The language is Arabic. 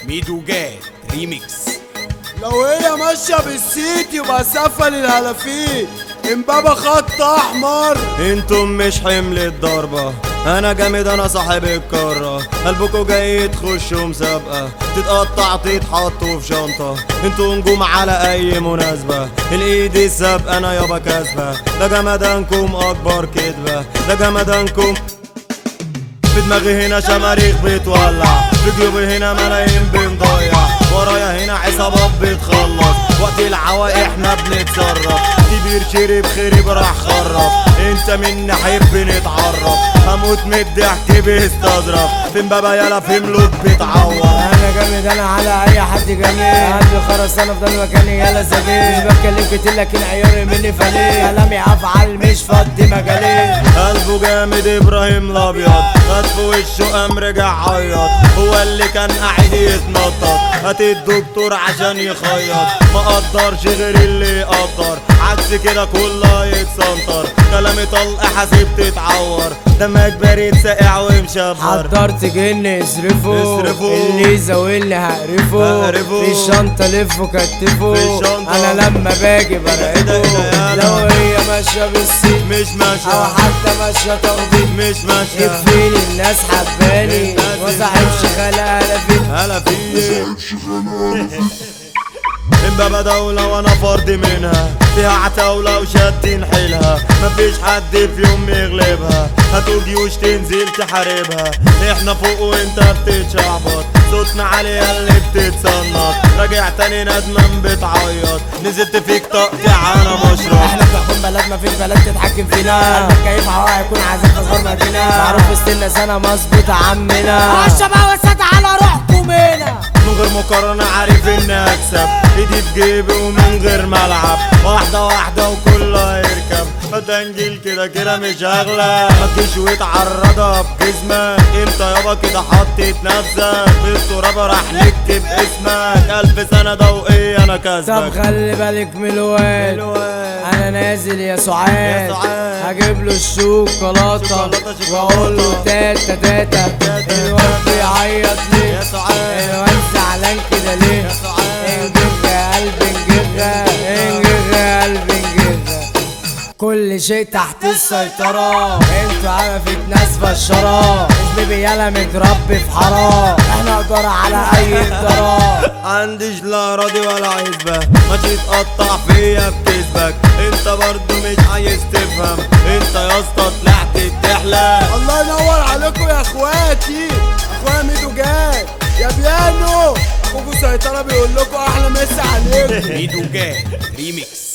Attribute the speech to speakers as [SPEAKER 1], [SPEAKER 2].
[SPEAKER 1] ميدو جاي ريميكس.
[SPEAKER 2] لو هي ماشية بالسيت يبقى سفة للهلافين، امبابة خط احمر.
[SPEAKER 3] انتم مش حمل الضربة، انا جامد انا صاحب الكرة. قلبكوا جاي تخشوا مسابقة، تتقطع تتحطوا في شنطة. انتوا نجوم على اي مناسبة، الايد السابقة انا يابا كاسبة. ده جمدانكم اكبر كدبة، ده جمدانكم. في دماغي هنا شماريخ بتولع، في جيوبي هنا ملايين بنضيع، ورايا هنا عصابات بتخلص. وقت العوا احنا بنتصرف، كبير شرب خرب راح خرب. انت منا حب نتعرف، هموت من الضحك بيستظرف. فين بابا يالا في ملوك بتعور.
[SPEAKER 4] انا جامد انا على اي حد جميل، قلبي خرس انا في ده مكاني يالا سبيل. مش بتكلم كتير لكن عياري مني فليه، كلامي افعال مش فضي مجالي.
[SPEAKER 3] قلبه جامد ابراهيم الابيض، خد في وشه قام رجع عيط. هو اللي كان قاعد يتنطط، هات الدكتور عشان يخيط. ما قدرش غير اللي يقدر، عكس كده كله يتسنطر. كلامي طلق حاسب تتعور، دمك بارد ساقع ومشبر.
[SPEAKER 4] حضرت جن اصرفه، اللي يزاولني هقرفه. في الشنطة لفه كتفه، انا لما باجي برعبه. لو هي ماشية بالسيت
[SPEAKER 3] مش ماشية،
[SPEAKER 4] او حتى ماشية تخبيط
[SPEAKER 3] مش ماشية.
[SPEAKER 4] يكفيني الناس حباني، وصاحبش خلا
[SPEAKER 3] هلا فيه امبابة دولة وانا فرد منها، فيها عتاولة وشادين حيلها. مفيش حد في يوم يغلبها، هاتوا جيوش تنزل تحاربها. احنا فوق وانت بتتشعبط، صوتنا عليها اللي بتتصنط. راجع تاني ندمان بتعيط، نزلت فيك تقطيع انا مشرب.
[SPEAKER 4] احنا بنحكم بلد مفيش بلد تتحكم فينا، قلبك كيف هوا هيكون عايزين تصغر مدينة. معروف وسطنا سنة مظبوط عمنا، الشباب وسط على روحكم هنا.
[SPEAKER 3] من غير مقارنة عارف اني اكسب، ايدي في جيبي ومن غير ملعب. واحدة واحدة وكله يركب، فتنجيل كده كده مش اغلى. متجيش وتعرضها بجسمك، انت يابا كده حطيت نفسك في التراب. راح نكتب اسمك 1000 سنة ضوئية انا كسبك.
[SPEAKER 4] طب خلي بالك من الواد، انا نازل يا سعاد. هجيب له الشوكولاتة واقول له تاتا تاتا. الواد بيعيط ليه؟ الواد زعلان كده ليه؟ انجغ يا قلبي انجغ، انجغ يا قلبي انجغ. كل شيء تحت السيطرة، انتوا عرفت ناس فشرة. اسمي يالا متربي في حرام، احنا قدر على اي ادارة.
[SPEAKER 3] عنديش لا راضي ولا عزبة، ماشي تقطع فيا بكذبك. انت برضو مش عايز تفهم، انت يا اسطى طلعت بتحلم.
[SPEAKER 2] الله ينور عليكم يا اخواتي، اخويا ميدو جاي يا بيانو. اخوكوا سيطرة بيقول لكم احلى مسا عليكم.
[SPEAKER 1] ميدو جاي ريميكس.